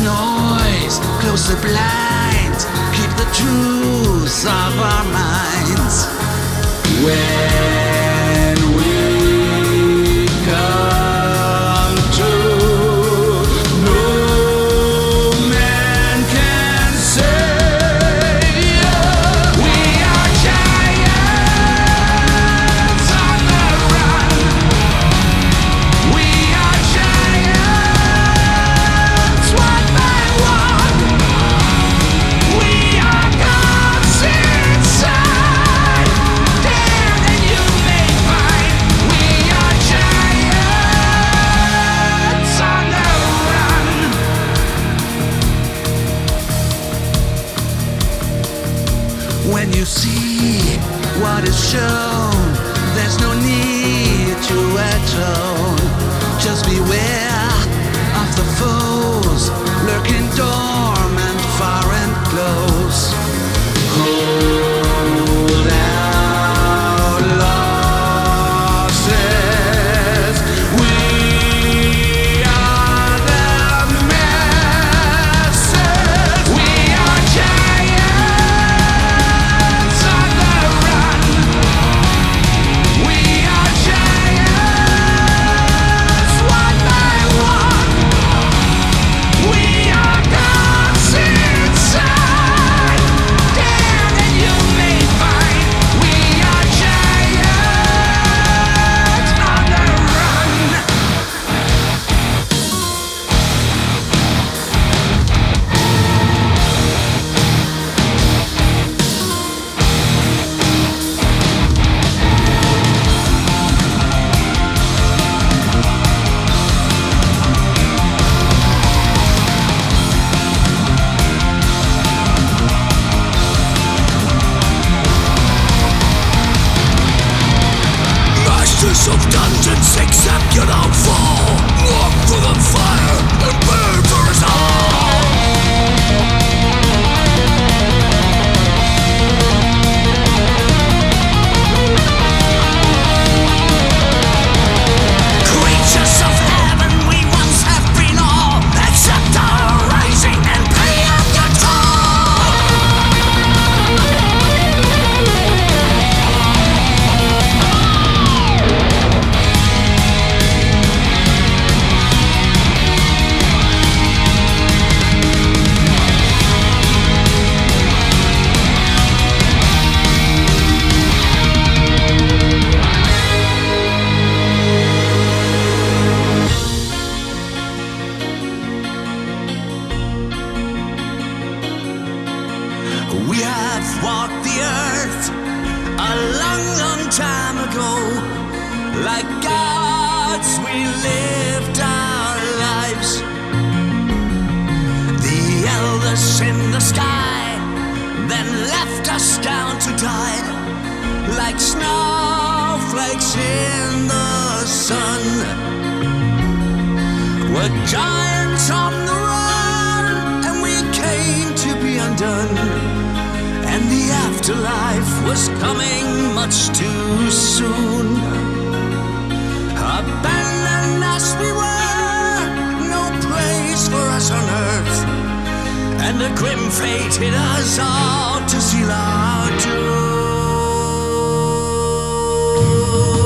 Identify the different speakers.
Speaker 1: noise, close the blinds, keep the truth of our minds. When we come to, no man can say we are giants on the run. We are giants one by one. We are gods inside. Damn, and you may find we are giants on the run. When you see what is shown, there's no need to atone. Just beware of the foes lurking dormant far and close. Hold out losses. We are the masses. We are giants on the run. We are giants one by one. We are gods inside. Damn, and you may find we are giants on the run.
Speaker 2: Masters of dungeons, accept your downfall. Walk through the fire and burn for us all. Creatures of heaven, we once have been all. Accept our rising and pay up your toll. We have walked the earth a long, long time ago. Like gods, we lived our lives. The elders in the sky then left us down to die. Like snowflakes in the sun. We're giants on the run, and we came to be undone. And the afterlife was coming much too soon. Abandoned as we were, no place for us on earth. And a grim fate hit us all to seal our doom.